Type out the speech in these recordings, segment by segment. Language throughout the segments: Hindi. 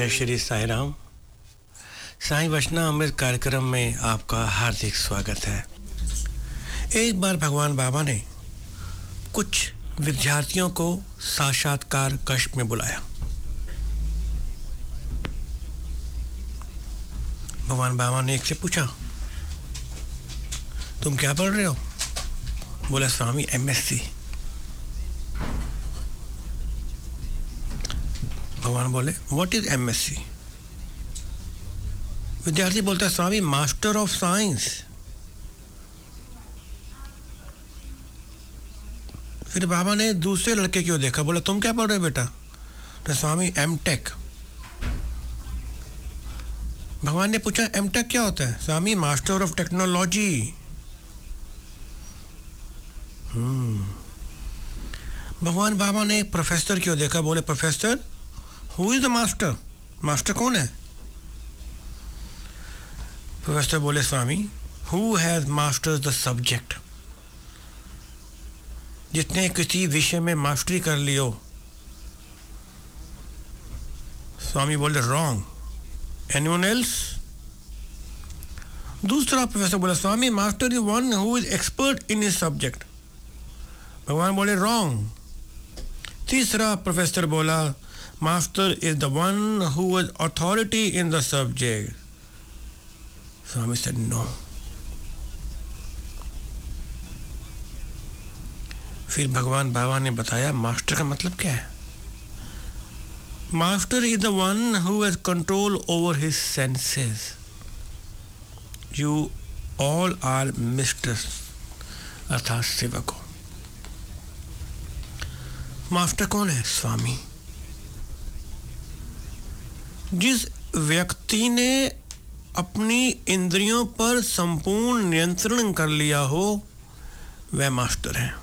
जय श्री साईं राम। साईं वचना अमृत कार्यक्रम में आपका हार्दिक स्वागत है। एक बार भगवान बाबा ने कुछ विद्यार्थियों को साक्षात्कार कक्ष में बुलाया। भगवान बाबा ने एक से पूछा, तुम क्या पढ़ रहे हो? बोला, स्वामी एमएससी। भगवान बोले, व्हाट इज एमएससी? विद्यार्थी बोलता है, स्वामी मास्टर ऑफ साइंस। फिर बाबा ने दूसरे लड़के की ओर देखा, बोला, तुम क्या पढ़ रहे हो बेटा? तो स्वामी एमटेक। भगवान ने पूछा, एमटेक क्या होता है? Swami master of technology. भगवान बाबा ने प्रोफेसर की ओर देखा, बोले, professor who is the master? Master कौन है? प्रोफेसर बोले, Swami who has masters the subject. जितने किसी विषय में मास्टरी कर लियो। स्वामी बोले, रॉन्ग। Anyone else? दूसरा प्रोफेसर बोला, Swami master is one who is expert in his subject. भगवान बोले, रॉन्ग। तीसरा प्रोफेसर बोला, master is the one who is authority in the subject. Swami said no. फिर भगवान बाबा ने बताया मास्टर का मतलब क्या है। Master is the one who has control over his senses. You all are misters, अर्थात सेवकों। मास्टर कौन है? स्वामी। जिस व्यक्ति ने अपनी इंद्रियों पर संपूर्ण नियंत्रण कर लिया हो, वह मास्टर है।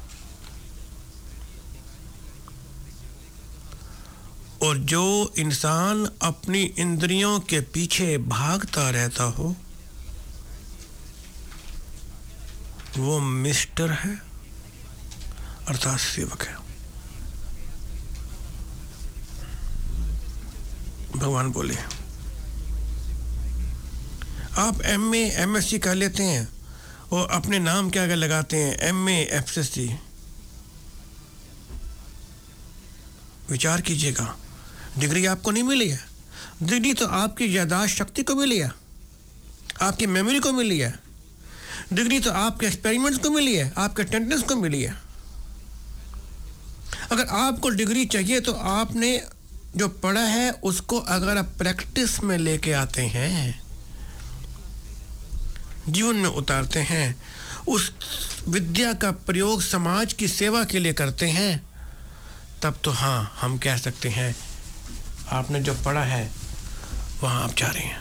और जो इंसान अपनी इंद्रियों के पीछे भागता रहता हो, वो मिस्टर है, अर्थात सेवक है। भगवान बोले, आप एमए एमएससी कर लेते हैं और अपने नाम के आगे लगाते हैं एमए एफएससी। विचार कीजिएगा, डिग्री आपको नहीं मिली है। डिग्री तो आपकी याददाश्त शक्ति को मिली है, आपकी मेमोरी को मिली है। डिग्री तो आपके एक्सपेरिमेंट्स को मिली है, आपके अटेंडेंस को मिली है। अगर आपको डिग्री चाहिए तो आपने जो पढ़ा है उसको अगर आप प्रैक्टिस में लेके आते हैं, जीवन में उतारते हैं, उस विद्या का प्रयोग समाज की सेवा के लिए करते हैं, तब तो हाँ, हम कह सकते हैं आपने जो पढ़ा है वहाँ आप जा रहे हैं।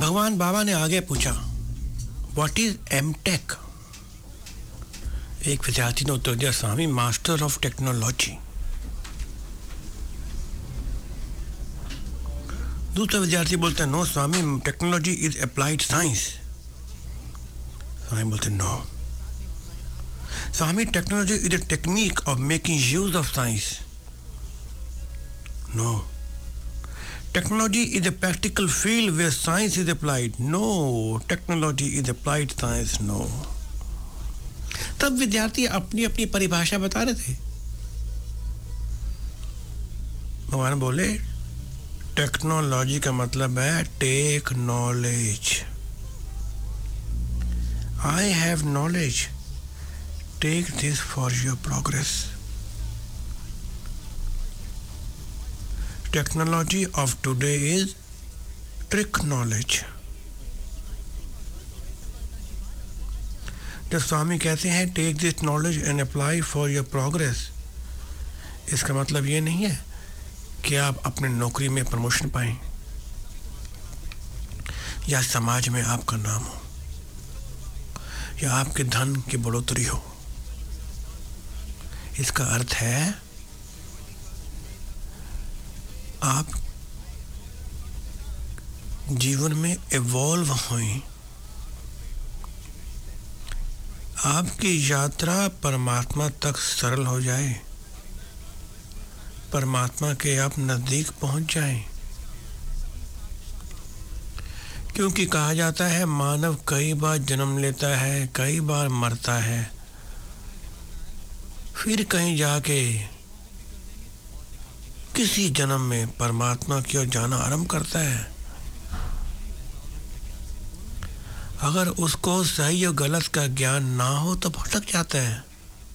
भगवान बाबा ने आगे पूछा, व्हाट इज एमटेक? एक विद्यार्थी ने उत्तर दिया, स्वामी मास्टर ऑफ टेक्नोलॉजी। दूसरा विद्यार्थी बोलता है, no Swami, technology is applied science. Swami बोलते, no Swami, technology is a technique of making use of science. No, technology is a practical field where science is applied. No, technology is applied science. No. तब विद्यार्थी अपनी अपनी परिभाषा बता रहे थे। भगवान बोले, टेक्नोलॉजी का मतलब है take knowledge. I have knowledge. Take this for your progress. Technology of today is trick knowledge. जब स्वामी कहते हैं take this knowledge and apply for your progress, इसका मतलब ये नहीं है कि आप अपने नौकरी में प्रमोशन पाएं या समाज में आपका नाम हो या आपके धन की बढ़ोतरी हो। इसका अर्थ है आप जीवन में इवॉल्व हों, आपकी यात्रा परमात्मा तक सरल हो जाए, परमात्मा के आप नज़दीक पहुंच जाएं। क्योंकि कहा जाता है मानव कई बार जन्म लेता है, कई बार मरता है, फिर कहीं जाके किसी जन्म में परमात्मा की ओर जाना आरंभ करता है। अगर उसको सही और गलत का ज्ञान ना हो तो भटक जाता है।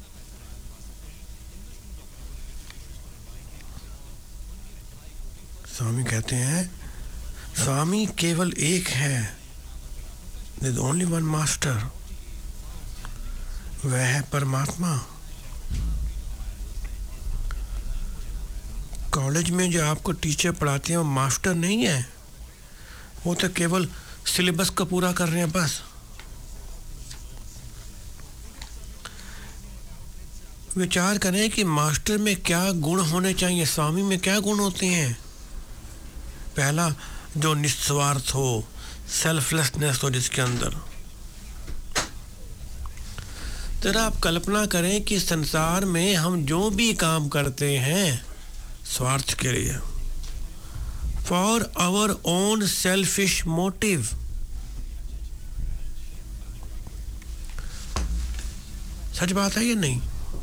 स्वामी कहते हैं, स्वामी केवल एक है, there is only one master, वह है परमात्मा। कॉलेज में जो आपको टीचर पढ़ाते हैं वो मास्टर नहीं है, वो तो केवल सिलेबस को पूरा कर रहे हैं बस। विचार करें कि मास्टर में क्या गुण होने चाहिए, स्वामी में क्या गुण होते हैं। पहला, जो निस्वार्थ हो, सेल्फलेसनेस हो जिसके अंदर। जरा आप कल्पना करें कि संसार में हम जो भी काम करते हैं स्वार्थ के लिए, for our own selfish motive. सच बात है ये नहीं?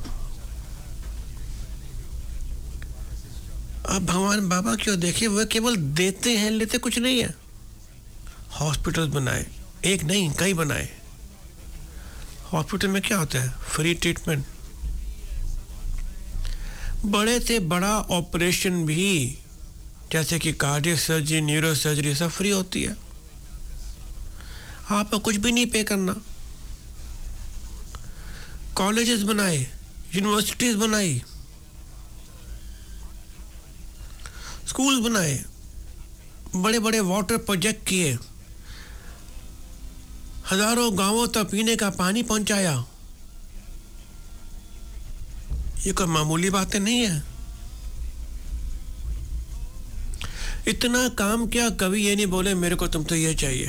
अब भगवान बाबा क्यों देखिए, वह केवल देते हैं, लेते कुछ नहीं है। हॉस्पिटल बनाए, एक नहीं कई बनाए। हॉस्पिटल में क्या होता है? Free treatment. बड़े से बड़ा ऑपरेशन भी जैसे कि कार्डियक सर्जरी, न्यूरो सर्जरी सब फ्री होती है, आपको कुछ भी नहीं पे करना। कॉलेजेस बनाए, यूनिवर्सिटीज बनाई, स्कूल बनाए, बड़े बड़े वाटर प्रोजेक्ट किए, हजारों गांवों तक पीने का पानी पहुंचाया। ये कोई मामूली बातें नहीं है। इतना काम किया, कभी ये नहीं बोले मेरे को तुम तो ये चाहिए।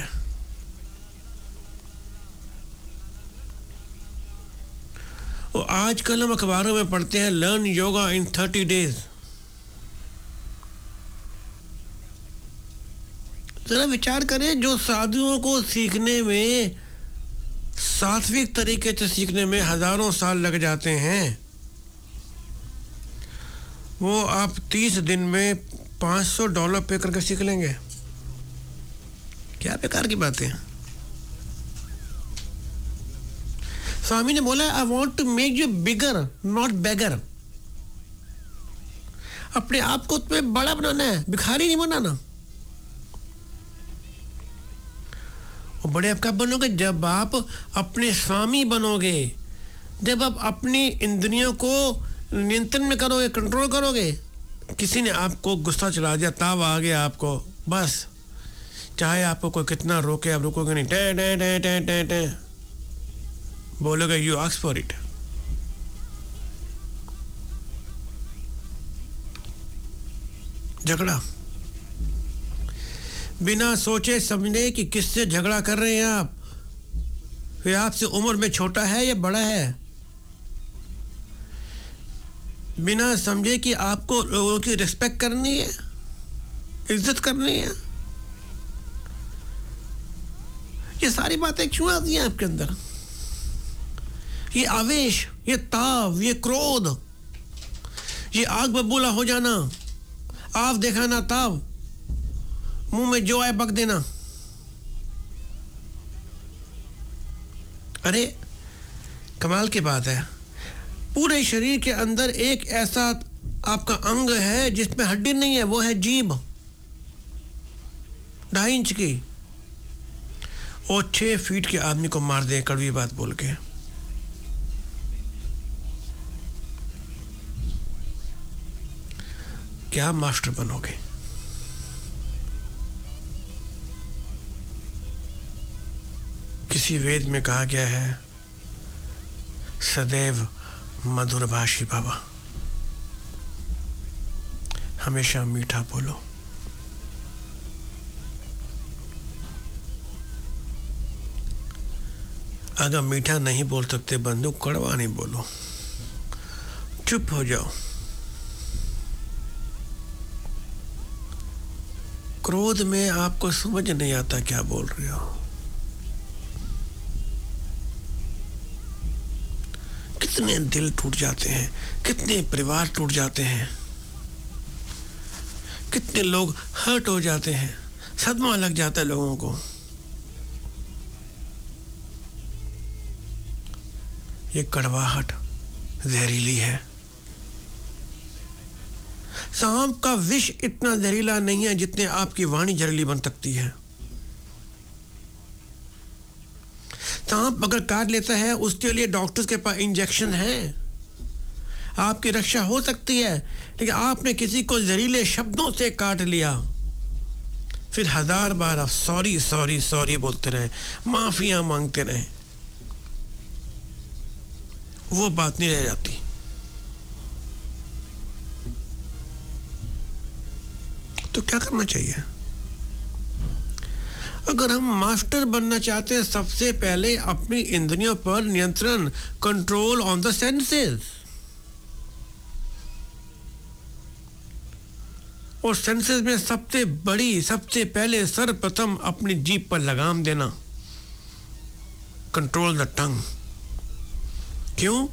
और आजकल हम अखबारों में पढ़ते हैं लर्न योगा इन 30 डेज। जरा विचार करें, जो साधुओं को सीखने में, सात्विक तरीके से सीखने में हजारों साल लग जाते हैं, वो आप 30 दिन में $500 पे करके सीख लेंगे। क्या बेकार की बातें हैं। स्वामी ने बोला, I want to make you bigger not beggar. अपने आप को तुम्हें बड़ा बनाना है, भिखारी नहीं बनाना। और बड़े आप कब बनोगे? जब आप अपने स्वामी बनोगे, जब आप अपनी इंद्रियों को नियंत्रण में करोगे, कंट्रोल करोगे। किसी ने आपको गुस्सा चला दिया, ताव आ गया आपको, बस चाहे आपको कोई कितना रोके, आप रुकोगे नहीं, टे टे टे टे टे टे बोलोगे, यू आस्क फॉर इट। झगड़ा बिना सोचे समझे कि किससे झगड़ा कर रहे हैं आप, वे आपसे उम्र में छोटा है या बड़ा है, बिना समझे कि आपको लोगों की रिस्पेक्ट करनी है, इज्जत करनी है। ये सारी बातें क्यों आती हैं आपके अंदर? ये आवेश, ये ताव, ये क्रोध, ये आग बबूला हो जाना, आव देखा ना ताव, मुंह में जो आए बक देना। अरे कमाल की बात है, पूरे शरीर के अंदर एक ऐसा आपका अंग है जिसमें हड्डी नहीं है, वो है जीभ, 2.5 इंच की, और 6 फीट के आदमी को मार दे कड़वी बात बोल के। क्या मास्टर बनोगे? किसी वेद में कहा गया है, सदैव मधुरभाषी बाबा, हमेशा मीठा बोलो। अगर मीठा नहीं बोल सकते बंधु, कड़वा नहीं बोलो, चुप हो जाओ। क्रोध में आपको समझ नहीं आता क्या बोल रहे हो। कितने दिल टूट जाते हैं, कितने परिवार टूट जाते हैं, कितने लोग हर्ट हो जाते हैं, सदमा लग जाता है लोगों को। ये कड़वाहट जहरीली है। सांप का विष इतना जहरीला नहीं है जितने आपकी वाणी जहरीली बन सकती है। सांप अगर काट लेता है, उसके लिए डॉक्टर्स के पास इंजेक्शन है, आपकी रक्षा हो सकती है। लेकिन आपने किसी को जहरीले शब्दों से काट लिया, फिर 1000 बार आप सॉरी सॉरी सॉरी बोलते रहे, माफिया मांगते रहे, वो बात नहीं रह जाती। तो क्या करना चाहिए? अगर हम मास्टर बनना चाहते हैं, सबसे पहले अपनी इंद्रियों पर नियंत्रण, कंट्रोल ऑन द सेंसेस। और सेंसेस में सबसे बड़ी, सबसे पहले सर्वप्रथम अपनी जीभ पर लगाम देना, कंट्रोल द टंग। क्यों?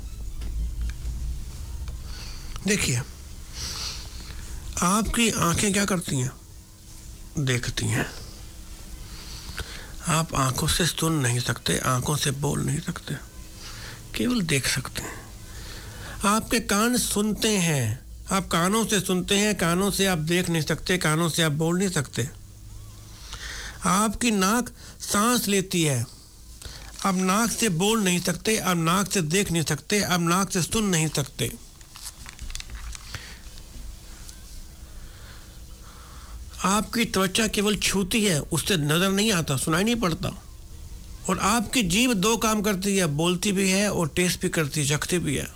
देखिए, आपकी आंखें क्या करती हैं? देखती हैं। आप आंखों से सुन नहीं सकते, आंखों से बोल नहीं सकते, केवल देख सकते हैं। आपके कान सुनते हैं, आप कानों से सुनते हैं, कानों से आप देख नहीं सकते, कानों से आप बोल नहीं सकते। आपकी नाक सांस लेती है, आप नाक से बोल नहीं सकते, आप नाक से देख नहीं सकते, आप नाक से सुन नहीं सकते। आपकी त्वचा केवल छूती है, उससे नजर नहीं आता, सुनाई नहीं पड़ता। और आपकी जीभ 2 काम करती है, बोलती भी है और टेस्ट भी करती है, चखती भी है।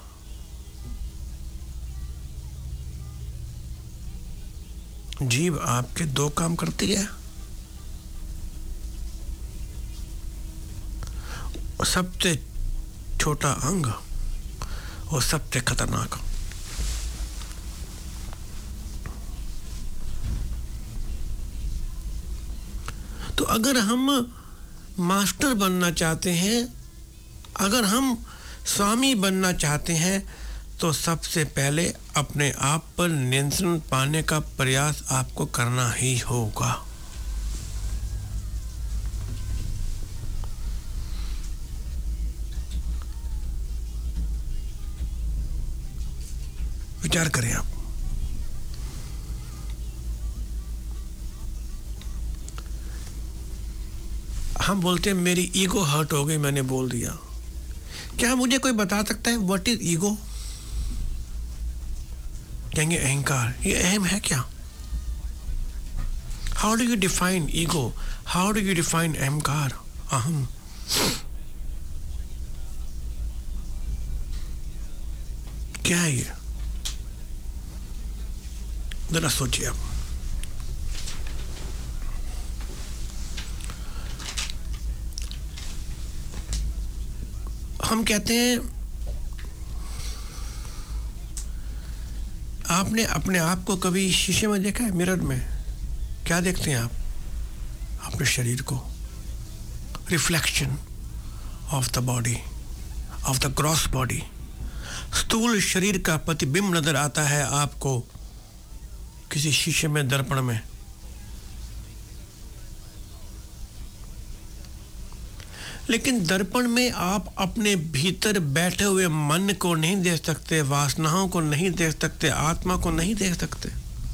जीभ आपके 2 काम करती है। सबसे छोटा अंग और सबसे खतरनाक। तो अगर हम मास्टर बनना चाहते हैं, अगर हम स्वामी बनना चाहते हैं, तो सबसे पहले अपने आप पर नियंत्रण पाने का प्रयास आपको करना ही होगा। विचार करें आप। हम बोलते हैं मेरी ईगो हर्ट हो गई, मैंने बोल दिया। क्या मुझे कोई बता सकता है व्हाट इज ईगो? कहेंगे अहंकार। ये अहम है क्या? How do you define ego? How do you define अहंकार, अहम? क्या है ये? जरा सोचिए आप. हम कहते हैं, आपने अपने आप को कभी शीशे में देखा है, मिरर में? क्या देखते हैं आप? अपने शरीर को. Reflection of the body, of the gross body. स्थूल शरीर का प्रतिबिंब नजर आता है आपको किसी शीशे में, दर्पण में. लेकिन दर्पण में आप अपने भीतर बैठे हुए मन को नहीं देख सकते, वासनाओं को नहीं देख सकते, आत्मा को नहीं देख सकते.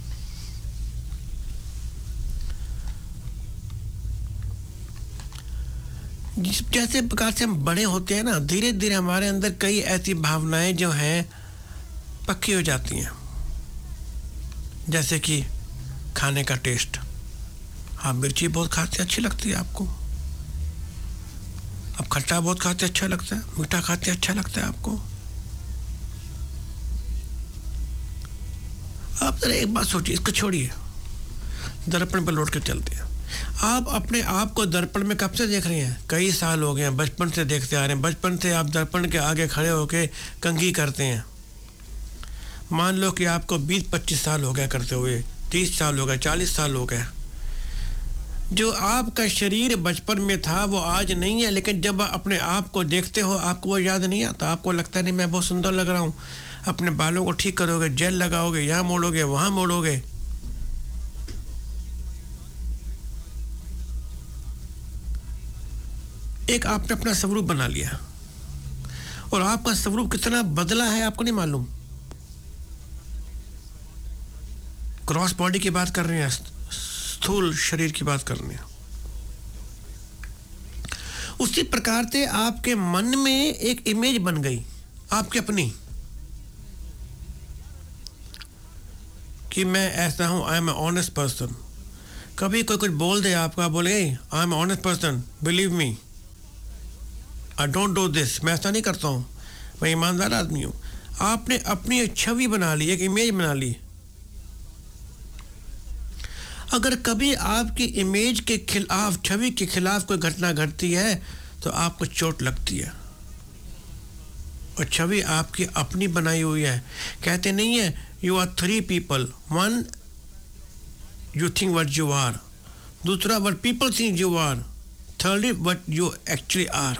जिस जैसे प्रकार से हम बड़े होते हैं ना, धीरे धीरे हमारे अंदर कई ऐसी भावनाएं जो हैं पक्की हो जाती हैं. जैसे कि खाने का टेस्ट. आप मिर्ची बहुत खाते, अच्छी लगती है आपको. आप खट्टा बहुत खाते, अच्छा लगता है. मीठा खाते, अच्छा लगता है आपको. आप जरा एक बात सोचिए, इसको छोड़िए, दर्पण पर लौट कर चलते हैं. आप अपने आप को दर्पण में कब से देख रहे हैं? कई साल हो गए हैं, बचपन से देखते आ रहे हैं. बचपन से आप दर्पण के आगे खड़े होकर कंघी करते हैं. मान लो कि आपको 20-25 साल हो गया करते हुए, 30 साल हो गए, 40 साल हो गए. जो आपका शरीर बचपन में था वो आज नहीं है, लेकिन जब अपने आप को देखते हो आपको वो याद नहीं आता. आपको लगता है नहीं मैं बहुत सुंदर लग रहा हूँ. अपने बालों को ठीक करोगे, जेल लगाओगे, यहाँ मोड़ोगे, वहाँ मोड़ोगे. एक आपने अपना स्वरूप बना लिया, और आपका स्वरूप कितना बदला है आपको नहीं मालूम. क्रॉस बॉडी की बात कर रहे हैं, स्थूल शरीर की बात कर रहे हैं. उसी प्रकार से आपके मन में एक इमेज बन गई आपकी अपनी, कि मैं ऐसा हूं, I am a honest person. कभी कोई कुछ बोल दे आपको, आप बोले I am honest person, believe me, I don't do this, मैं ऐसा नहीं करता हूं, मैं ईमानदार आदमी हूं. आपने अपनी एक छवि बना ली, एक इमेज बना ली. अगर कभी आपकी इमेज के खिलाफ, छवि के खिलाफ कोई घटना घटती है तो आपको चोट लगती है. और छवि आपकी अपनी बनाई हुई है. कहते नहीं है you are 3 people, 1 you think what you are, दूसरा what people think you are, thirdly what you actually are.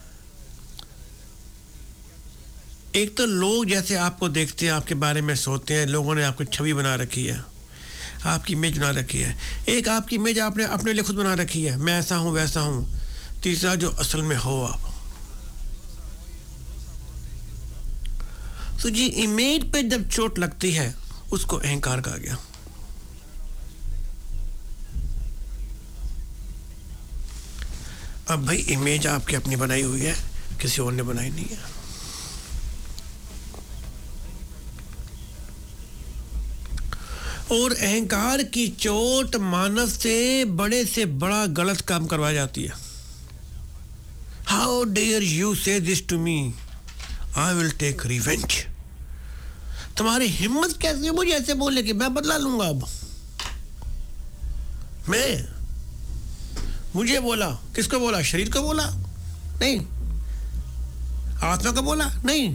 एक तो लोग जैसे आपको देखते हैं, आपके बारे में सोचते हैं, लोगों ने आपको छवि बना रखी है, आपकी इमेज बना रखी है. एक आपकी इमेज आपने अपने लिए खुद बना रखी है, मैं ऐसा हूं वैसा हूं. तीसरा जो असल में हो आप. तो जी इमेज पे जब चोट लगती है उसको अहंकार कहा गया. अब भाई इमेज आपकी अपनी बनाई हुई है, किसी और ने बनाई नहीं है. और अहंकार की चोट मानव से बड़ा गलत काम करवा जाती है. How dare you say this to me, I will take revenge. तुम्हारी हिम्मत कैसे मुझे ऐसे बोले कि मैं बदला लूंगा. अब मैं, मुझे बोला, किसको बोला? शरीर को बोला नहीं, आत्मा को बोला नहीं.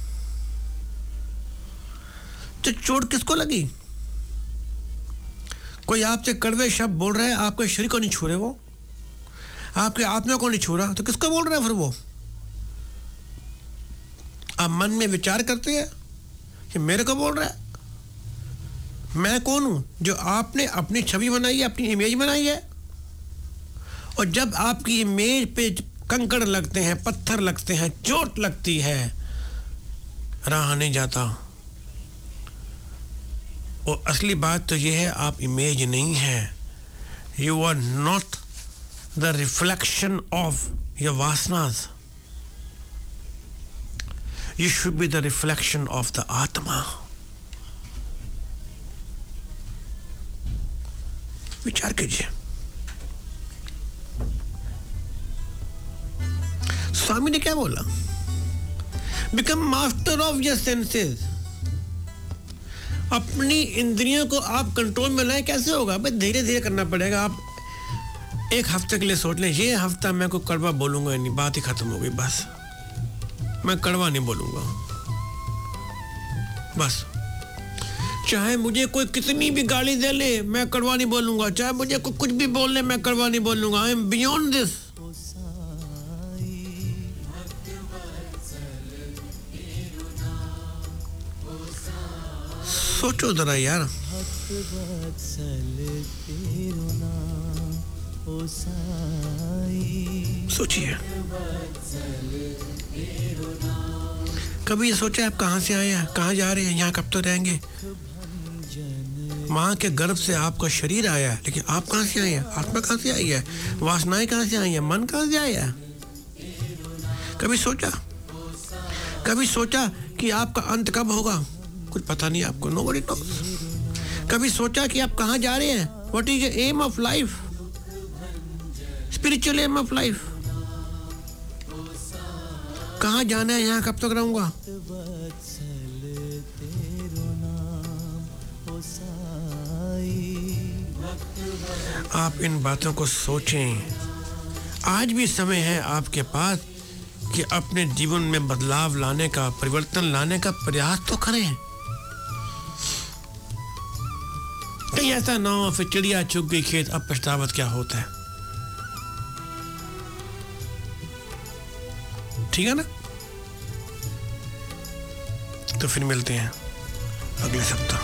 तो चोट किसको लगी? कोई आपसे कड़वे शब्द बोल रहा है, आपके शरीर को नहीं छू रहे, वो आपके आत्मा को नहीं छू रहा, तो किसको बोल रहे हैं फिर वो? आप मन में विचार करते हैं कि मेरे को बोल रहा है. मैं कौन हूं? जो आपने अपनी छवि बनाई है, अपनी इमेज बनाई है. और जब आपकी इमेज पे कंकड़ लगते हैं, पत्थर लगते हैं, चोट लगती है, रहा नहीं जाता. और असली बात तो यह है, आप इमेज नहीं है. You are not the reflection of your वासनास. You should be the reflection of the Atma. विचार कीजिए। स्वामी ने क्या बोला? Become master of your senses. अपनी इंद्रियों को आप कंट्रोल में लाएं। कैसे होगा भाई? धीरे धीरे करना पड़ेगा। आप एक हफ्ते के लिए सोच लें, ये हफ्ता मैं कोई कड़वा बोलूंगा नहीं, बात ही खत्म हो गई, बस मैं कड़वा नहीं बोलूंगा, बस चाहे मुझे कोई कितनी भी गाली दे ले मैं कड़वा नहीं बोलूंगा, चाहे मुझे कोई कुछ भी बोल ले मैं कड़वा नहीं बोलूंगा। I am beyond this. सोचो जरा यार, सोचिए। कभी ये सोचा आप कहाँ से आए हैं, कहाँ जा रहे हैं, यहाँ कब तक रहेंगे? माँ के गर्भ से आपका शरीर आया है, लेकिन आप कहाँ से आए हैं? आत्मा कहाँ से आई है? वासनाएं कहाँ से आई हैं? मन कहाँ से आया है? कभी सोचा कि आपका अंत कब होगा? कुछ पता नहीं आपको, नोबडी नोस। कभी सोचा कि आप कहाँ जा रहे हैं? What is the aim of life, spiritual aim of life? कहाँ जाना है, यहाँ कब तक रहूंगा? आप इन बातों को सोचें। आज भी समय है आपके पास कि अपने जीवन में बदलाव लाने का, परिवर्तन लाने का प्रयास तो करें। कहीं ऐसा ना हो फिर चिड़िया चुग गई खेत, अब पछतावत क्या होता है। ठीक है ना? तो फिर मिलते हैं अगले सप्ताह।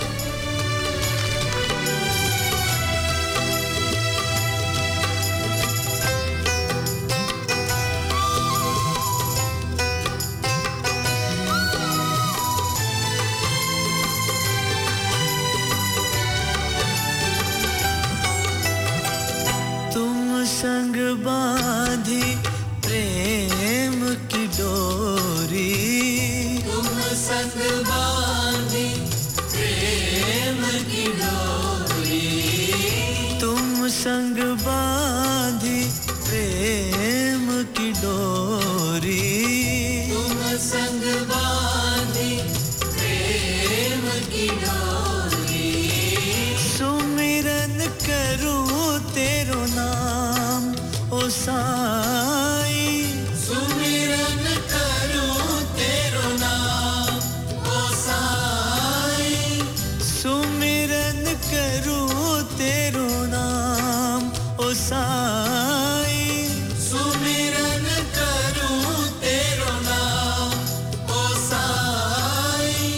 तुम संग बांधी प्रेम की डोरी, तुम संग बांधी प्रेम की डोरी, तुम संग बांधी प्रेम की डोरी, तुम संग बांधी प्रेम की डोरी। सुमिरन करूं तेरो नाम ओ साई, सुमिरन करूं तेरो नाम ओ साई, सुमिरन करूं तेरो नाम ओ साई, सुमिरन करूं तेरो नाम ओ साई।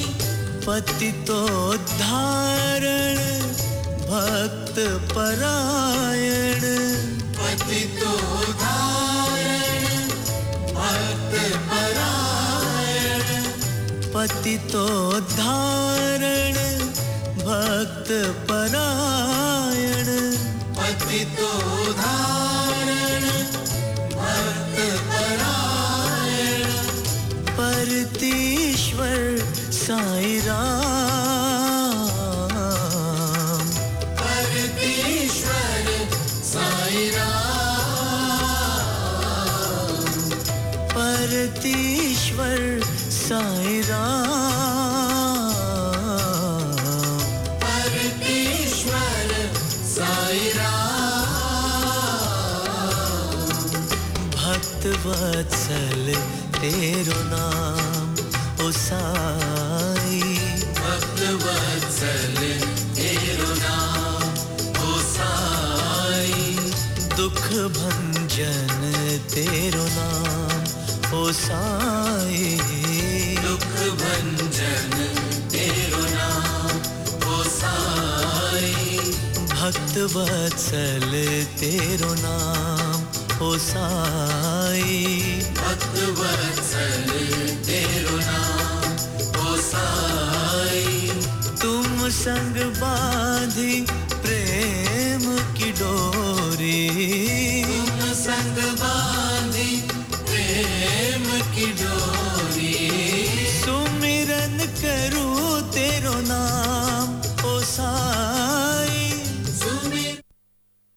पतितोद्धारण भक्त परायण, पतितोद्धारण भक्त परायण, पतितोद्धारण भक्त परायण, पतितोद्धारण भक्त परायण। परतीश्वर साईं राम, परतीश्वर साईं राम, परतीश्वर साईं राम, परतीश्वर साईं राम। भक्त वत्सल तेरो नाम ओ साई, भक्त वत्सल तेरो नाम ओ साई। दुख भंजन तेरो नाम ओ साई, दुख भंजन तेरो नाम ओ साई। भक्त वत्सल तेरो नाम ओ साई, भक्त वत्सल तेरो नाम ओ साई। तुम संग बांधी